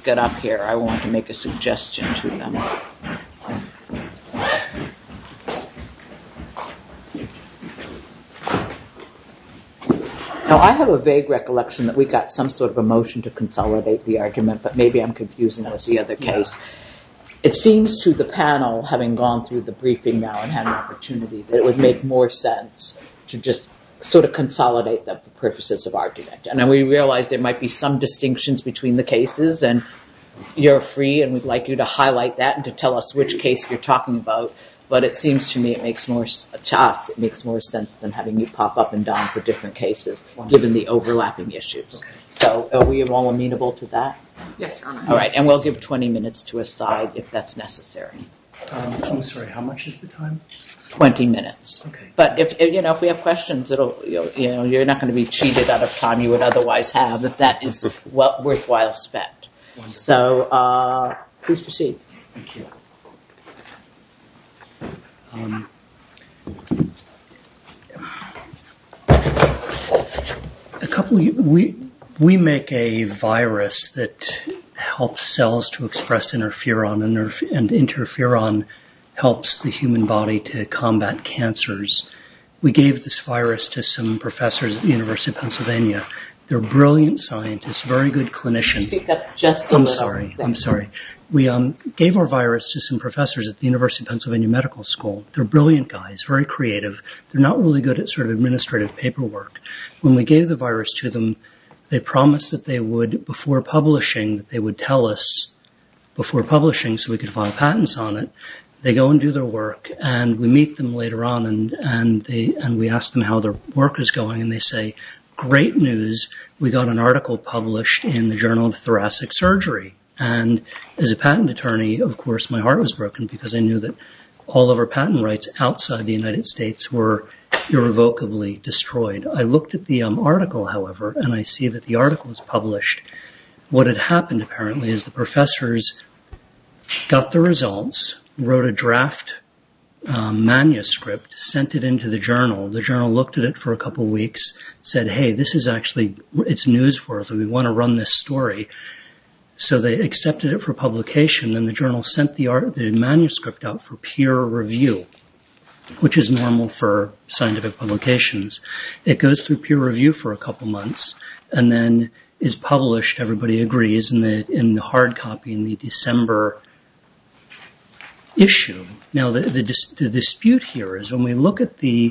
get up here, I want to make a suggestion to them. Now, I have a vague recollection that we got some sort of a motion to consolidate the argument, but maybe I'm confusing it with the other case. It seems to the panel, having gone through the briefing now and had an opportunity, that it would make more sense to just sort of consolidate them for purposes of argument. And then we realize there might be some distinctions between the cases, and you're free, and we'd like you to highlight that and to tell us which case you're talking about. But it seems to me it makes more sense than having you pop up and down for different cases, given the overlapping issues. Okay. So are we all amenable to that? Yes, Your Honor. All right, and we'll give 20 minutes to a side if that's necessary. I'm sorry, how much is the time? 20 minutes. Okay. But if we have questions, you're not going to be cheated out of time you would otherwise have if that is worthwhile spent. Wonderful. So please proceed. Thank you. We make a virus that helps cells to express interferon, and interferon helps the human body to combat cancers. We gave this virus to some professors at the University of Pennsylvania. They're brilliant scientists, very good clinicians. Speak up just a little. I'm sorry. We gave our virus to some professors at the University of Pennsylvania Medical School. They're brilliant guys, very creative. They're not really good at sort of administrative paperwork. When we gave the virus to them, they promised that they would, before publishing, that they would tell us before publishing so we could file patents on it. They go and do their work, and we meet them later on, and we ask them how their work is going, and they say, "Great news, we got an article published in the Journal of Thoracic Surgery." And as a patent attorney, of course, my heart was broken because I knew that all of our patent rights outside the United States were irrevocably destroyed. I looked at the article, however, and I see that the article was published. What had happened, apparently, is the professors got the results, wrote a draft manuscript, sent it into the journal. The journal looked at it for a couple of weeks, said, "Hey, this is actually, it's newsworthy. We want to run this story." So they accepted it for publication, and the journal sent the manuscript out for peer review, which is normal for scientific publications. It goes through peer review for a couple months, and then is published, everybody agrees, in the hard copy in the December issue. Now, the dispute here is when we look at the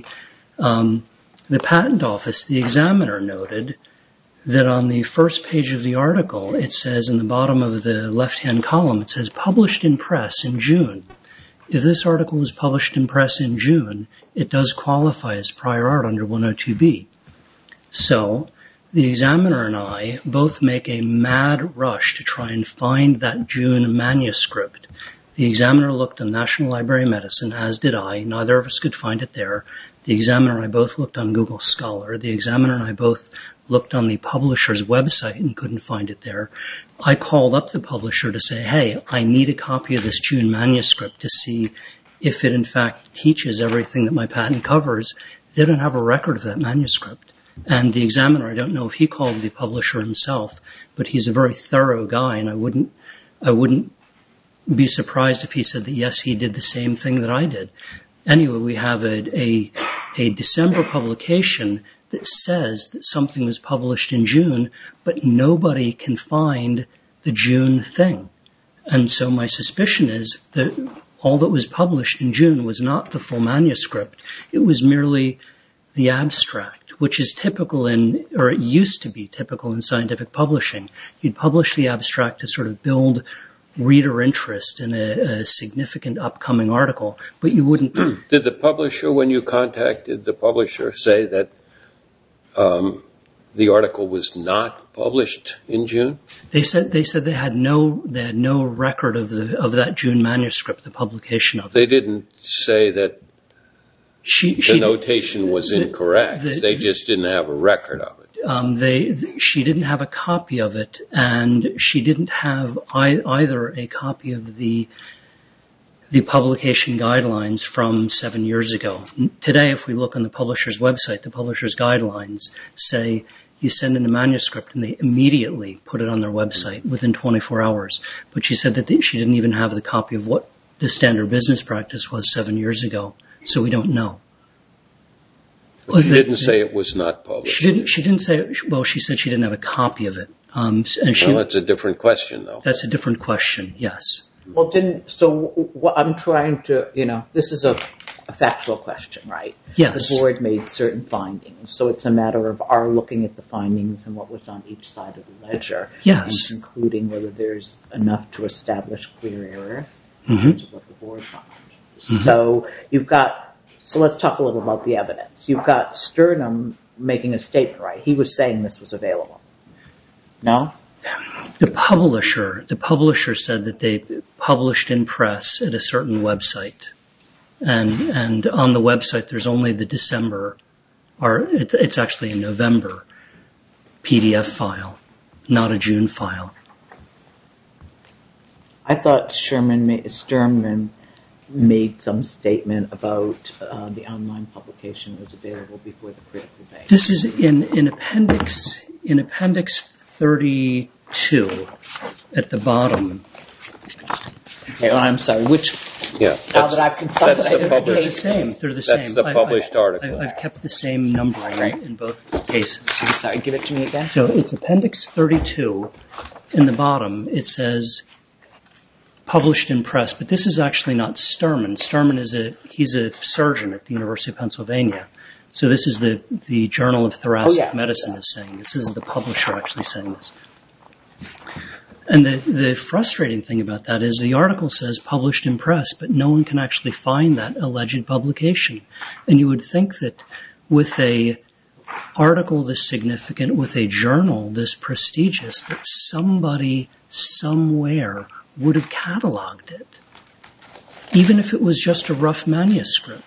patent office, the examiner noted that on the first page of the article, it says in the bottom of the left-hand column, it says, "Published in press in June." If this article was published in press in June, it does qualify as prior art under 102B. So the examiner and I both make a mad rush to try and find that June manuscript. The examiner looked on National Library of Medicine, as did I. Neither of us could find it there. The examiner and I both looked on Google Scholar. The examiner and I both looked on the publisher's website and couldn't find it there. I called up the publisher to say, "Hey, I need a copy of this June manuscript to see if it in fact teaches everything that my patent covers." They don't have a record of that manuscript. And the examiner, I don't know if he called the publisher himself, but he's a very thorough guy, and I wouldn't be surprised if he said that, yes, he did the same thing that I did. Anyway, we have a December publication that says that something was published in June, but nobody can find the June thing. And so my suspicion is that all that was published in June was not the full manuscript. It was merely the abstract, which is typical or it used to be typical in scientific publishing. You'd publish the abstract to sort of build reader interest in a significant upcoming article, but you wouldn't. Did the publisher, when you contacted the publisher, say that the article was not published in June? They said they had no record of that June manuscript, the publication of it. They didn't say that the notation was incorrect. They just didn't have a record of it. She didn't have a copy of it, and she didn't have either a copy of the publication guidelines from 7 years ago. Today, if we look on the publisher's website, the publisher's guidelines say you send in a manuscript and they immediately put it on their website within 24 hours. But she said that she didn't even have the copy of what the standard business practice was 7 years ago. So we don't know. But she didn't say it was not published. She didn't say, well, she said she didn't have a copy of it. Well, that's a different question, though. That's a different question, yes. Well, what I'm trying to, this is a factual question, right? Yes. The board made certain findings, so it's a matter of our looking at the findings and what was on each side of the ledger. Yes. And concluding whether there's enough to establish clear error in terms of what the board found. So let's talk a little about the evidence. You've got Sternum making a statement, right? He was saying this was available. No? The publisher said that they published in press at a certain website. And on the website there's only the December, or it's actually a November PDF file, not a June file. I thought Sturman made some statement about the online publication was available before the critical date. This is in appendix 32 at the bottom. Okay, well, I'm sorry. Now that I've consolidated, they're the same. That's the published article. I've kept the same numbering in both cases. I'm sorry. Give it to me again. So it's appendix 32. In the bottom, it says published in press, but this is actually not Sturman. Sturman he's a surgeon at the University of Pennsylvania. So this is the Journal of Thoracic Medicine is saying this. This is the publisher actually saying this. And the frustrating thing about that is the article says published in press, but no one can actually find that alleged publication. And you would think that with a article this significant, with a journal this prestigious, that somebody somewhere would have cataloged it, even if it was just a rough manuscript.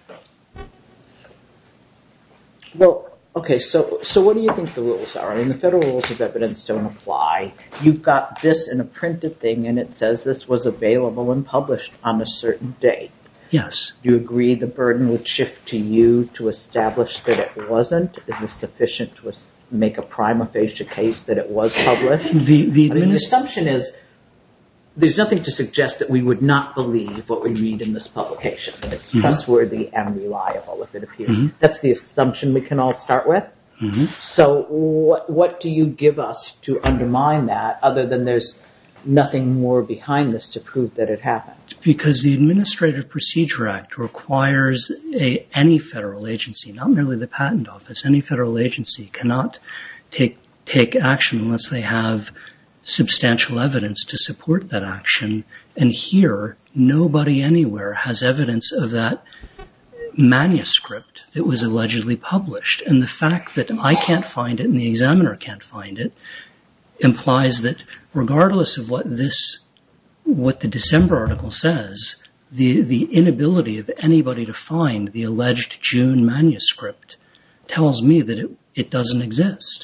Well, okay, so what do you think the rules are? I mean, the federal rules of evidence don't apply. You've got this in a printed thing, and it says this was available and published on a certain date. Yes. Do you agree the burden would shift to you to establish that it wasn't? Is it sufficient to make a prima facie case that it was published? The assumption is there's nothing to suggest that we would not believe what we read in this publication, that it's trustworthy and reliable if it appears. Mm-hmm. That's the assumption we can all start with. Mm-hmm. So what do you give us to undermine that, other than there's nothing more behind this to prove that it happened? Because the Administrative Procedure Act requires any federal agency, not merely the Patent Office, any federal agency cannot take action unless they have substantial evidence to support that action. And here, nobody anywhere has evidence of that manuscript that was allegedly published. And the fact that I can't find it and the examiner can't find it implies that regardless of what the December article says, the inability of anybody to find the alleged June manuscript tells me that it doesn't exist.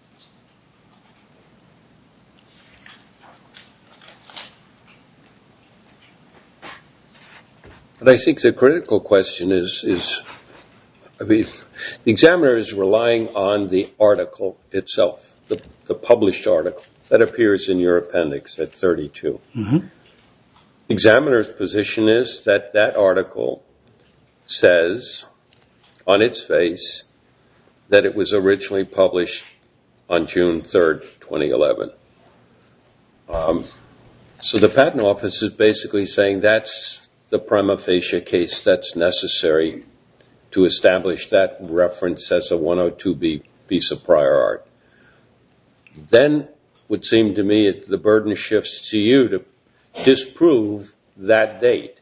But I think the critical question is, the examiner is relying on the article itself, the published article that appears in your appendix at 32. Mm-hmm. The examiner's position is that article says on its face that it was originally published on June 3rd, 2011. So the Patent Office is basically saying that's the prima facie case that's necessary to establish that reference as a 102B piece of prior art. Then would seem to me the burden shifts to you to disprove that date.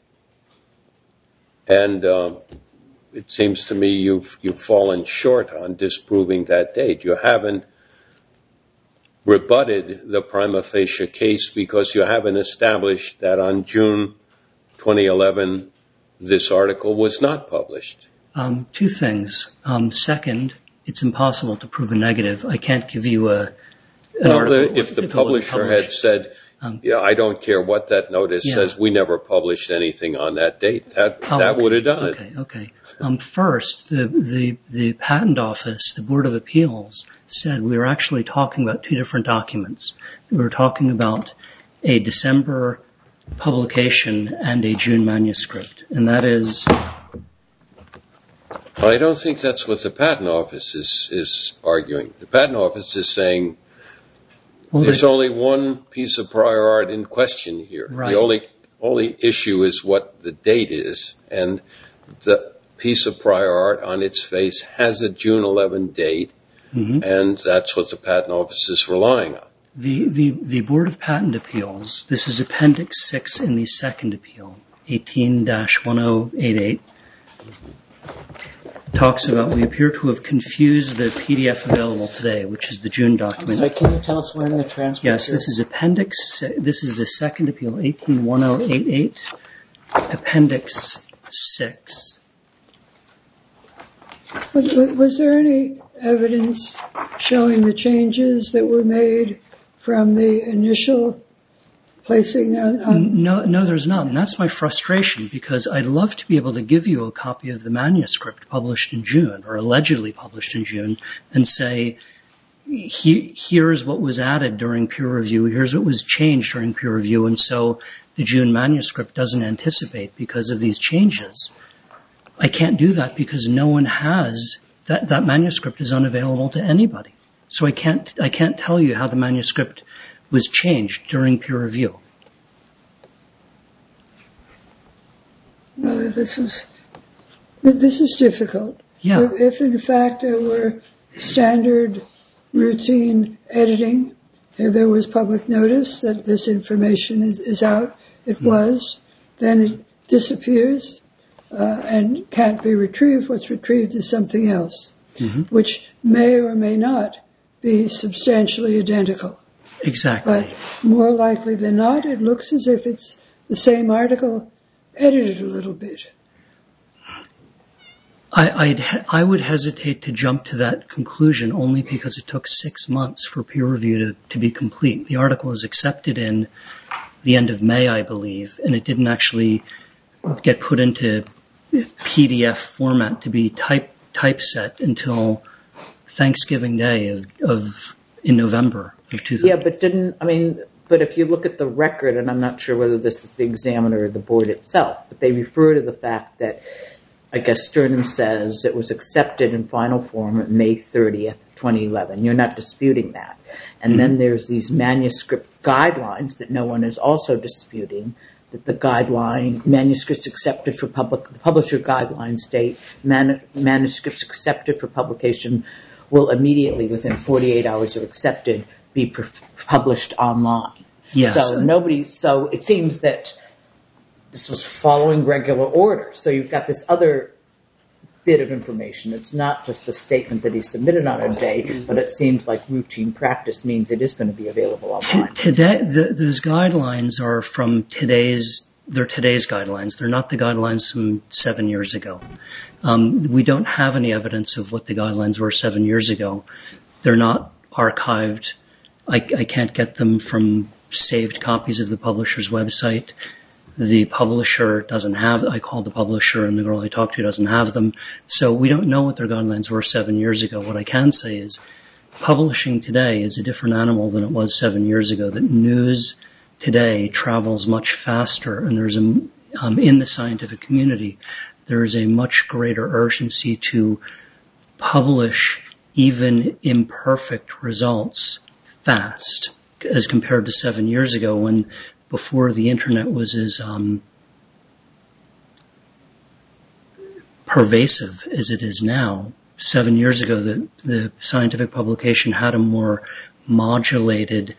And it seems to me you've fallen short on disproving that date. You haven't rebutted the prima facie case because you haven't established that on June 2011 this article was not published. Two things. Second, it's impossible to prove a negative. I can't give you an article. If the publisher had said, I don't care what that notice says, we never published anything on that date, that would have done it. Okay. First, the Patent Office, the Board of Appeals, said we were actually talking about two different documents. We were talking about a December publication and a June manuscript, and that is... I don't think that's what the Patent Office is arguing. The Patent Office is saying there's only one piece of prior art in question here. Right. The only issue is what the date is, and the piece of prior art on its face has a June 11 date, and that's what the Patent Office is relying on. The Board of Patent Appeals, this is Appendix 6 in the second appeal, 18-1088, talks about we appear to have confused the PDF available today, which is the June document. I'm sorry, can you tell us where in the transcript? Yes, this is Appendix. This is the second appeal, 18-1088, Appendix 6. Was there any evidence showing the changes that were made from the initial placing on? No, there's not. And that's my frustration, because I'd love to be able to give you a copy of the manuscript published in June, or allegedly published in June, and say, here's what was added during peer review, here's what was changed during peer review, and so the June manuscript doesn't anticipate because of these changes. I can't do that because no one has, that manuscript is unavailable to anybody. So I can't tell you how the manuscript was changed during peer review. No, this is difficult. Yeah. If in fact there were standard routine editing, if there was public notice that this information is out, it was, then it disappears and can't be retrieved. What's retrieved is something else, which may or may not be substantially identical. Exactly. But more likely than not, it looks as if it's the same article edited a little bit. I would hesitate to jump to that conclusion only because it took 6 months for peer review to be complete. The article was accepted in the end of May, I believe, and it didn't actually get put into PDF format to be typeset until Thanksgiving Day in November of 2000. Yeah, but if you look at the record, and I'm not sure whether this is the examiner or the board itself, but they refer to the fact that, I guess Sternum says it was accepted in final form on May 30th, 2011. You're not disputing that. And then there's these manuscript guidelines that no one is also disputing, that the guideline, manuscripts accepted for the publisher guidelines state, manuscripts accepted for publication will immediately, within 48 hours of accepted, be published online. Yes. So it seems that this was following regular order. So you've got this other bit of information. It's not just the statement that he submitted on a day, but it seems like routine practice means it is going to be available online. Today, those guidelines are from today's guidelines. They're not the guidelines from 7 years ago. We don't have any evidence of what the guidelines were 7 years ago. They're not archived. I can't get them from saved copies of the publisher's website. The publisher doesn't have, I called the publisher and the girl I talked to doesn't have them. So we don't know what their guidelines were 7 years ago. What I can say is publishing today is a different animal than it was 7 years ago. That news today travels much faster, and there's in the scientific community, there is a much greater urgency to publish even imperfect results fast as compared to 7 years ago, when before the internet was as pervasive as it is now. 7 years ago, the scientific publication had a more modulated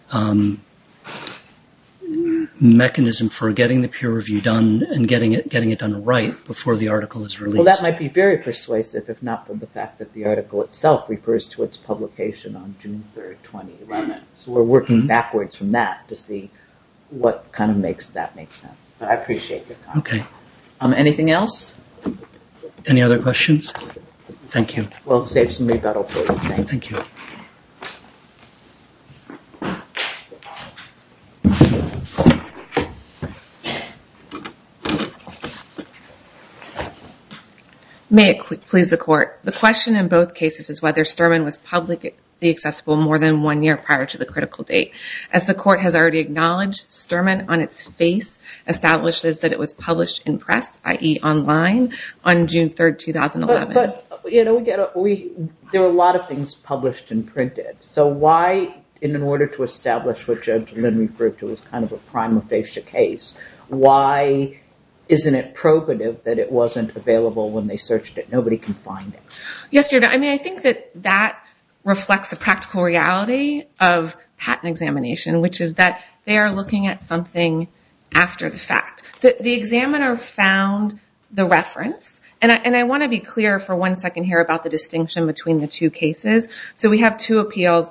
mechanism for getting the peer review done and getting it done right before the article is released. Well, that might be very persuasive, if not for the fact that the article itself refers to its publication on June 3rd, 2011. So we're working backwards from that to see what kind of makes that make sense. But I appreciate your comment. Okay. Anything else? Any other questions? Thank you. We'll save some rebuttal for you. Thank you. May it please the Court. The question in both cases is whether Sturman was publicly accessible more than 1 year prior to the critical date. As the Court has already acknowledged, Sturman on its face establishes that it was published in press, i.e. online, on June 3rd, 2011. But there are a lot of things published and printed. So why, in order to establish what Judge Lynn referred to as kind of a prima facie case, why isn't it probative that it wasn't available when they searched it? Nobody can find it. Yes, Your Honor. I mean, I think that reflects the practical reality of patent examination, which is that they are looking at something after the fact. The examiner found the reference, and I want to be clear for 1 second here about the distinction between the two cases. So we have two appeals.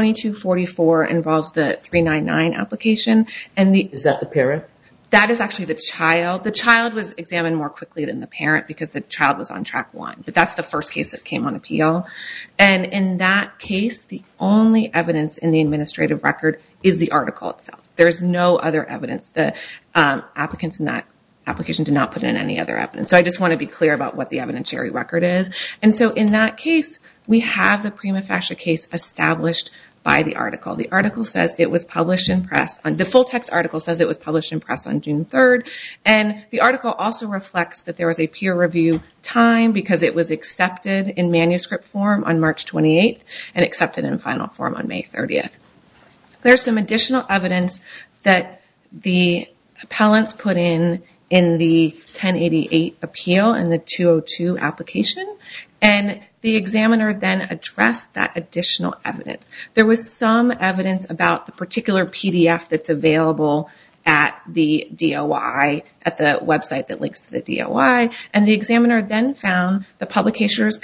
2244 involves the 399 application. Is that the parent? That is actually the child. The child was examined more quickly than the parent because the child was on track 1. But that's the first case that came on appeal. And in that case, the only evidence in the administrative record is the article itself. There's no other evidence. The applicants in that application did not put in any other evidence. So I just want to be clear about what the evidentiary record is. And so in that case, we have the prima facie case established by the article. The article says it was published in press. The full text article says it was published in press on June 3rd. And the article also reflects that there was a peer review time because it was accepted in manuscript form on March 28th and accepted in final form on May 30th. There's some additional evidence that the appellants put in the 1088 appeal and the 202 application. And the examiner then addressed that additional evidence. There was some evidence about the particular PDF that's available at the DOI, at the website that links to the DOI. And the examiner then found the publisher's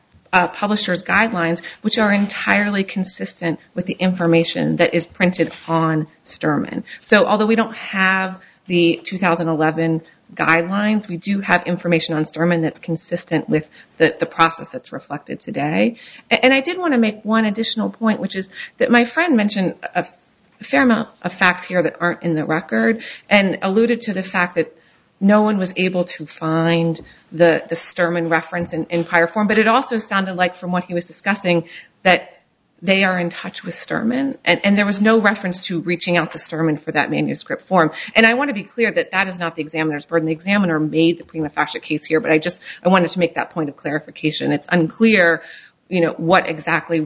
guidelines, which are entirely consistent with the information that is printed on Sturman. So although we don't have the 2011 guidelines, we do have information on Sturman that's consistent with the process that's reflected today. And I did want to make one additional point, which is that my friend mentioned a fair amount of facts here that aren't in the record and alluded to the fact that no one was able to find the Sturman reference in prior form. But it also sounded like, from what he was discussing, that they are in touch with Sturman, and there was no reference to reaching out to Sturman for that manuscript form. And I want to be clear that that is not the examiner's burden. The examiner made the prima facie case here, but I wanted to make that point of clarification. It's unclear, what exactly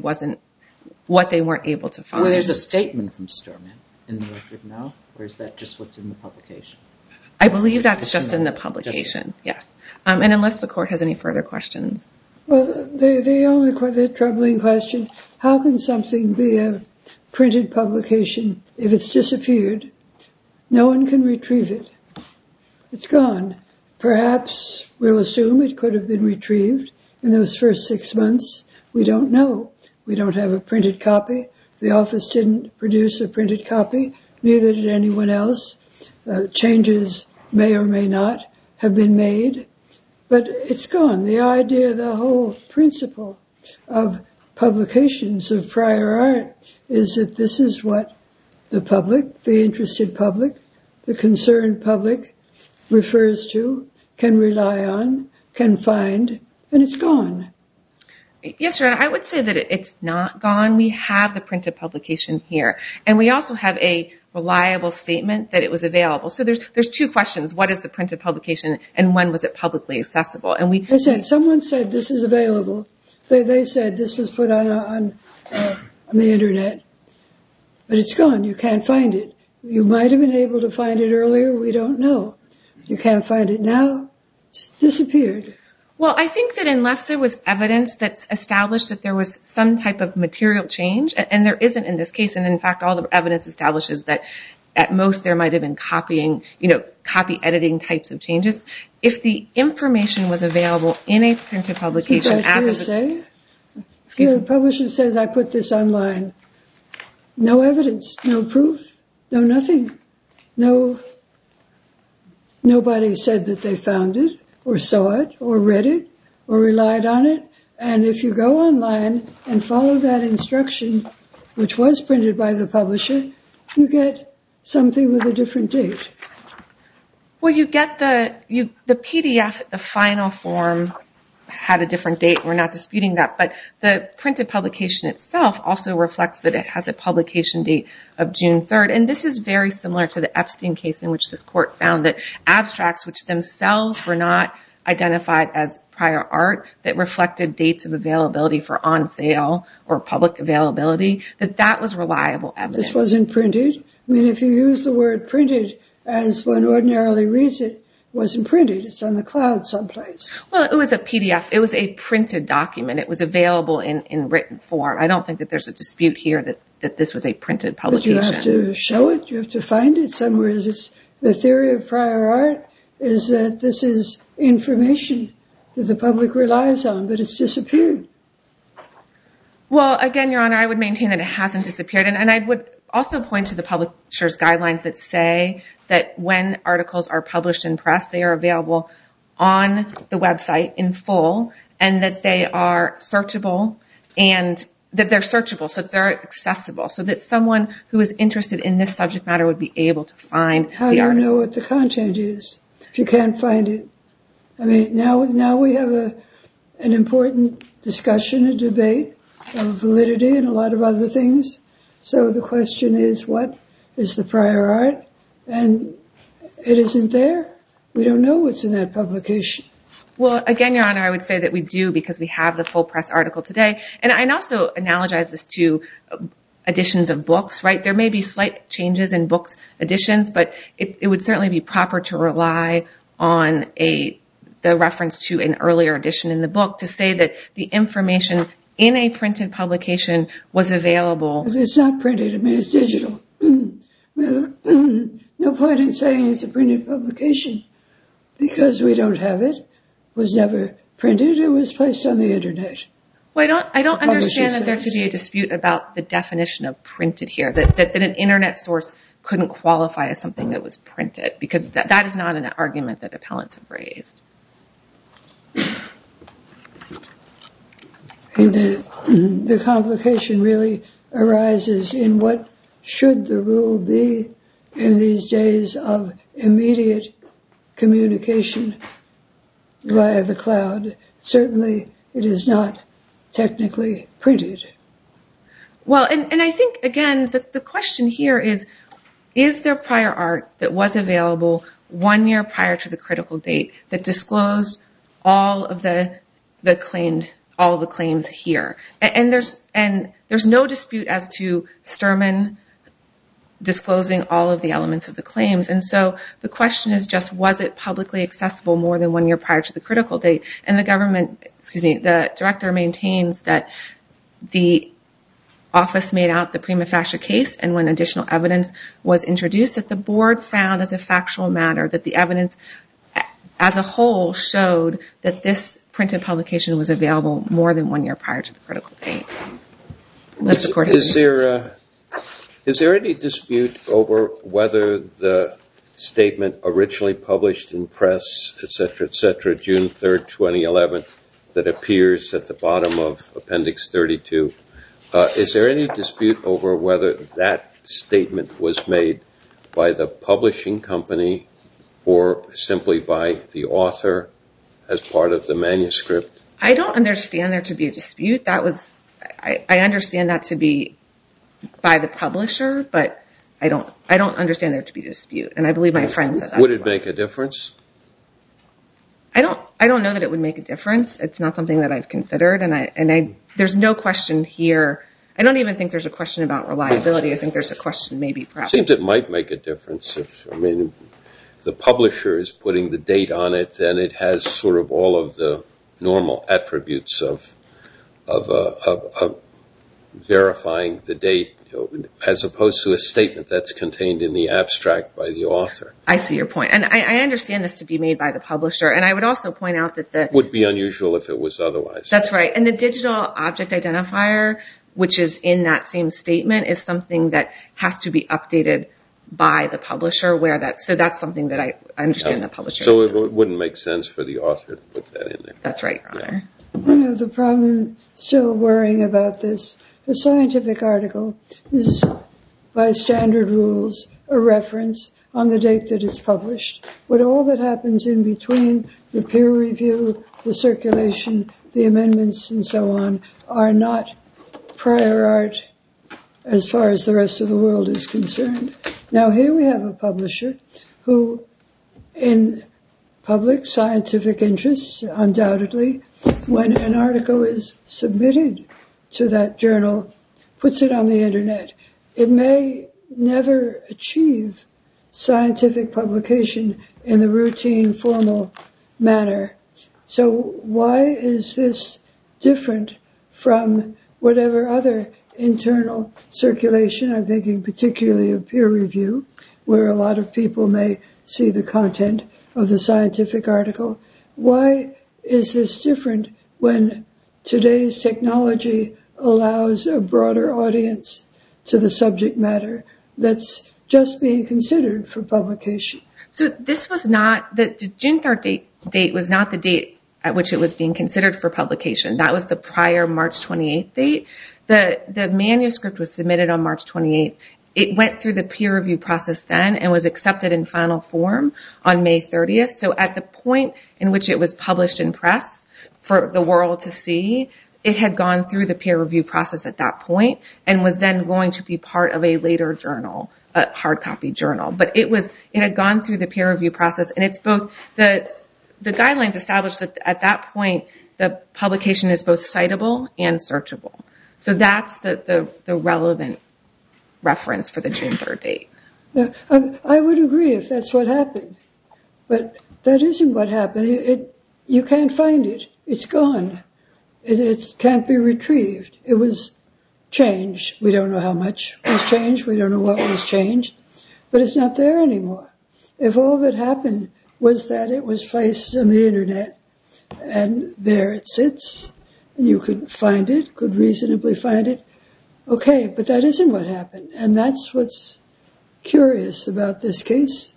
what they weren't able to find. Well, there's a statement from Sturman in the record now, or is that just what's in the publication? I believe that's just in the publication, yes. And unless the court has any further questions. Well, the troubling question, how can something be a printed publication if it's disappeared? No one can retrieve it. It's gone. Perhaps we'll assume it could have been retrieved in those first 6 months. We don't know. We don't have a printed copy. The office didn't produce a printed copy. Neither did anyone else. Changes may or may not have been made. But it's gone. The idea, the whole principle of publications of prior art is that this is what the public, the interested public, the concerned public refers to, can rely on, can find, and it's gone. Yes, Your Honor, I would say that it's not gone. We have the printed publication here. And we also have a reliable statement that it was available. So there's two questions. What is the printed publication, and when was it publicly accessible? And someone said this is available. They said this was put on the internet, but it's gone. You can't find it. You might have been able to find it earlier. We don't know. You can't find it now. It's disappeared. Well, I think that unless there was evidence that's established that there was some type of material change, and there isn't in this case, and in fact all the evidence establishes that at most there might have been copy editing types of changes. If the information was available in a printed publication, the publisher says, I put this online. No evidence, no proof, no nothing. Nobody said that they found it, or saw it, or read it, or relied on it. And if you go online and follow that instruction, which was printed by the publisher, you get something with a different date. Well, you get the PDF, the final form had a different date. We're not disputing that. But the printed publication itself also reflects that it has a publication date of June 3rd. And this is very similar to the Epstein case in which this court found that abstracts, which themselves were not identified as prior art, that reflected dates of availability for on sale or public availability, that was reliable evidence. This wasn't printed. I mean, if you use the word printed as one ordinarily reads it, wasn't printed. It's on the cloud someplace. Well, it was a PDF. It was a printed document. It was available in written form. I don't think that there's a dispute here that this was a printed publication. But you have to show it. You have to find it somewhere. The theory of prior art is that this is information that the public relies on, but it's disappeared. Well, again, Your Honor, I would maintain that it hasn't disappeared. And I would also point to the publisher's guidelines that say that when articles are published in press, they are available on the website in full, and that they are searchable, and that they're searchable, so that they're accessible, so that someone who is interested in this subject matter would be able to find the article. How do you know what the content is if you can't find it? I mean, now we have an important discussion, a debate of validity and a lot of other things. So the question is, what is the prior art? And it isn't there. We don't know what's in that publication. Well, again, Your Honor, I would say that we do because we have the full press article today. And I also analogize this to editions of books, right? There may be slight changes in books editions, but it would certainly be proper to rely on the reference to an earlier edition in the book to say that the information in a printed publication was available. It's not printed. I mean, it's digital. No point in saying it's a printed publication because we don't have it. It was never printed. It was placed on the Internet. Well, I don't understand that there to be a dispute about the definition of printed here, that an Internet source couldn't qualify as something that was printed, because that is not an argument that appellants have raised. And the complication really arises in what should the rule be in these days of immediate communication via the cloud. Certainly, it is not technically printed. Well, and I think, again, the question here is there prior art that was available 1 year prior to the critical date that disclosed all of the claims here? And there's no dispute as to Sturman disclosing all of the elements of the claims. And so the question is just, was it publicly accessible more than 1 year prior to the critical date? And the director maintains that the office made out the prima facie case, and when additional evidence was introduced, that the board found as a factual matter that the evidence as a whole showed that this printed publication was available more than 1 year prior to the critical date. Is there any dispute over whether the statement originally published in press, et cetera, June 3rd, 2011, that appears at the bottom of Appendix 32, is there any dispute over whether that statement was made by the publishing company or simply by the author as part of the manuscript? I don't understand there to be a dispute. I understand that to be by the publisher, but I don't understand there to be a dispute. And I believe my friend said that. Would it make a difference? I don't know that it would make a difference. It's not something that I've considered, and there's no question here. I don't even think there's a question about reliability. I think there's a question maybe perhaps. It seems it might make a difference. If the publisher is putting the date on it, and it has sort of all of the normal attributes of verifying the date, as opposed to a statement that's contained in the abstract by the author. I see your point. And I understand this to be made by the publisher. And I would also point out that would be unusual if it was otherwise. That's right. And the digital object identifier, which is in that same statement, is something that has to be updated by the publisher. So that's something that I understand the publisher. So it wouldn't make sense for the author to put that in there. That's right, Your Honor. The problem still worrying about this, the scientific article is by standard rules a reference on the date that it's published. But all that happens in between, the peer review, the circulation, the amendments, and so on, are not prior art as far as the rest of the world is concerned. Now, here we have a publisher who, in public scientific interests, undoubtedly, when an article is submitted to that journal, puts it on the internet. It may never achieve scientific publication in the routine, formal manner. So why is this different from whatever other internal circulation? I'm thinking particularly of peer review, where a lot of people may see the content of the scientific article. Why is this different when today's technology allows a broader audience to the subject matter that's just being considered for publication? So this was not, the June 3rd date was not the date at which it was being considered for publication. That was the prior March 28th date. The manuscript was submitted on March 28th. It went through the peer review process then and was accepted in final form on May 30th. So at the point in which it was published in press for the world to see, it had gone through the peer review process at that point and was then going to be part of a later journal, a hard copy journal. But it had gone through the peer review process, and it's both the guidelines established that at that point the publication is both citable and searchable. So that's the relevant reference for the June 3rd date. Yeah, I would agree if that's what happened, but that isn't what happened. You can't find it. It's gone. It can't be retrieved. It was changed. We don't know how much was changed. We don't know what was changed, but it's not there anymore. If all that happened was that it was placed on the internet and there it sits, and you could find it, could reasonably find it, okay, but that isn't what happened, and that's what's curious about this case.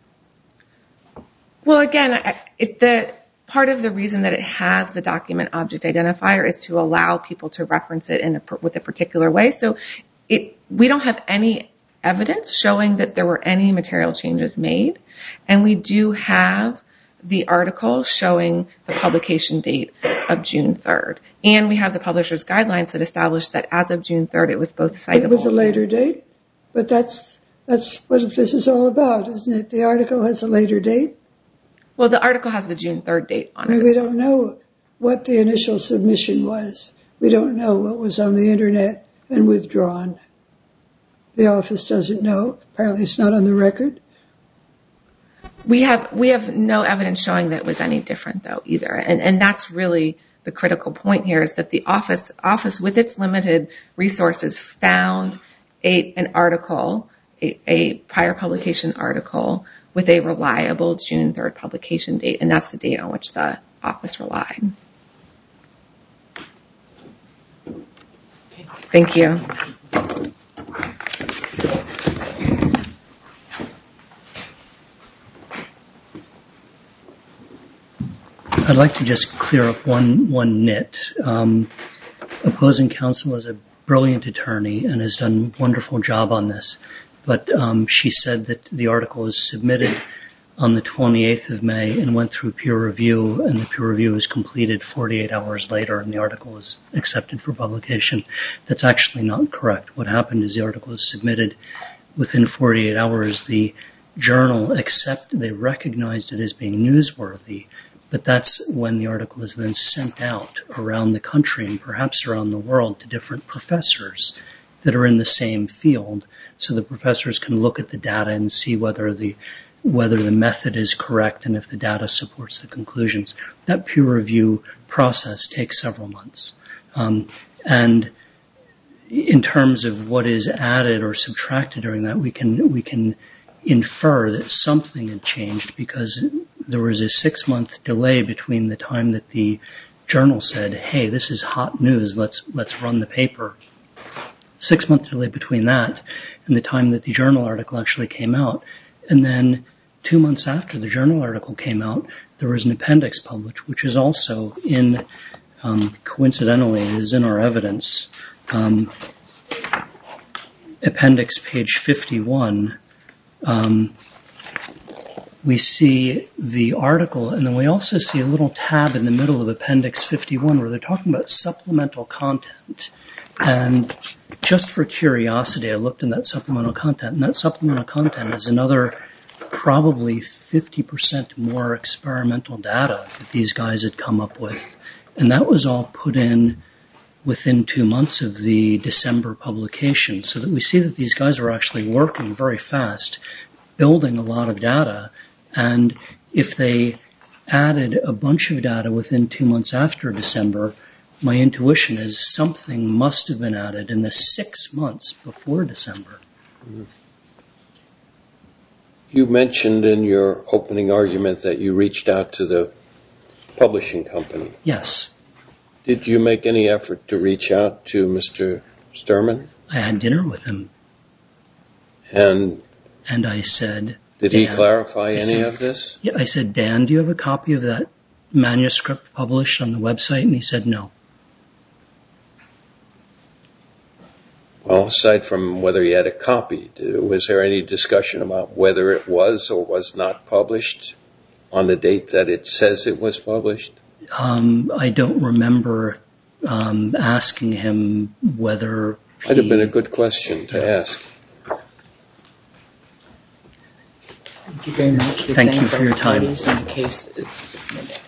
Well, again, part of the reason that it has the document object identifier is to allow people to reference it with a particular way. So we don't have any evidence showing that there were any material changes made, and we do have the article showing the publication date of June 3rd. And we have the publisher's guidelines that establish that as of June 3rd, it was both citable. With a later date? But that's what this is all about, isn't it? The article has a later date? Well, the article has the June 3rd date on it. We don't know what the initial submission was. We don't know what was on the internet and withdrawn. The office doesn't know. Apparently it's not on the record. We have no evidence showing that it was any different, though, either. And that's really the critical point here, is that the office with its limited resources found an article, a prior publication article, with a reliable June 3rd publication date, and that's the date on which the office relied. Thank you. I'd like to just clear up one nit. Opposing counsel is a brilliant attorney and has done a wonderful job on this. But she said that the article was submitted on the 28th of May and went through peer review, and the peer review was completed 48 hours later, and the article was accepted for publication. That's actually not correct. What happened is the article was submitted within 48 hours. The journal they recognized it as being newsworthy, but that's when the article is then sent out around the country and perhaps around the world to different professors that are in the same field, so the professors can look at the data and see whether the method is correct and if the data supports the conclusions. That peer review process takes several months. And in terms of what is added or subtracted during that, we can infer that something had changed, because there was a 6-month delay between the time that the journal said, hey, this is hot news, let's run the paper. 6-month delay between that and the time that the journal article actually came out. And then 2 months after the journal article came out, there was an appendix published, which is also coincidentally, it is in our evidence. Appendix page 51 we see the article, and then we also see a little tab in the middle of Appendix 51 where they're talking about supplemental content. And just for curiosity, I looked in that supplemental content, and that supplemental content is another probably 50% more experimental data that these guys had come up with. And that was all put in within 2 months of the December publication, so that we see that these guys were actually working very fast, building a lot of data. And if they added a bunch of data within 2 months after December, my intuition is something must have been added in the 6 months before December. You mentioned in your opening argument that you reached out to the publishing company. Yes. Did you make any effort to reach out to Mr. Sturman? I had dinner with him. And I said... Did he clarify any of this? Yeah, I said, Dan, do you have a copy of that manuscript published on the website? And he said no. Well, aside from whether he had a copy, was there any discussion about whether it was or was not published on the date that it says it was published? I don't remember asking him whether he... Might have been a good question to ask. Thank you very much. Thank you for your time. The case is submitted.